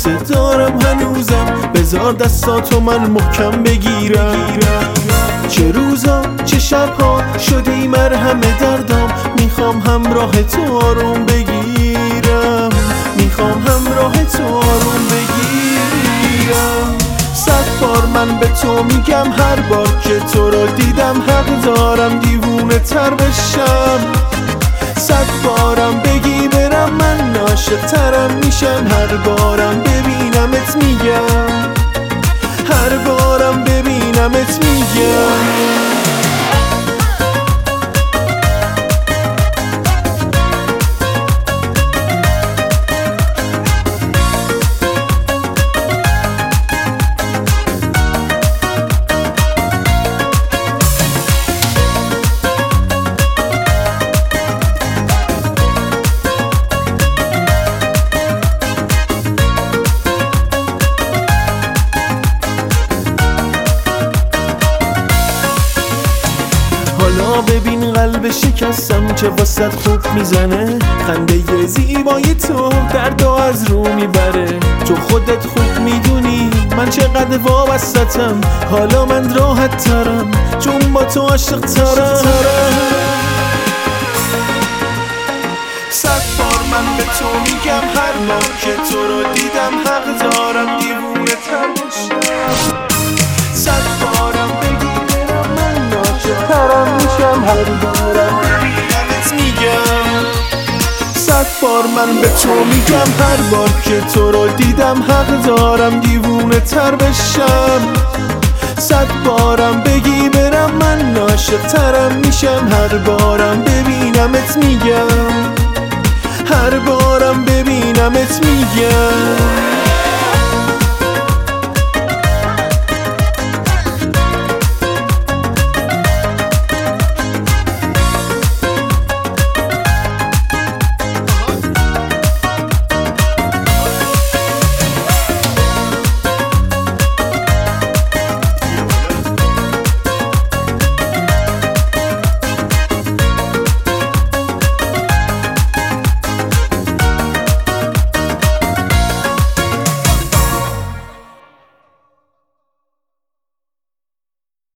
دارم هنوزم، بذار دستاتو من محکم بگیرم. چه روزا چه شبها شدی مرهم دردام، میخوام همراه تو آروم بگیرم، میخوام همراه تو آروم بگیرم. 100 بار من به تو میگم هر بار که تو رو دیدم حق دارم دیوونه تر بشم. 100 بارم بگی برم من عاشق ترم میشم، هر بارم ببینمت میگم، هر بارم ببینمت میگم. حالا ببین قلب شکستم چه واسط خوب میزنه، خنده زیبای تو دردو از رو میبره. تو خودت خوب میدونی من چقدر وابستم، حالا من راحت ترم چون با تو عاشق ترم. 100 بار من به تو میگم هر بار که تو رو دیدم حق دارم دیوونه تر بشم. 100 بارم بگی برم من عاشق ترم میشم، هر بارم ببینمت میگم. 100 بار من به تو میگم هر بار که تو رو دیدم حق دارم دیوونه تر بشم. 100 بارم بگی برم من عاشق ترم میشم، هر بارم ببینمت میگم، هر بارم ببینمت میگم.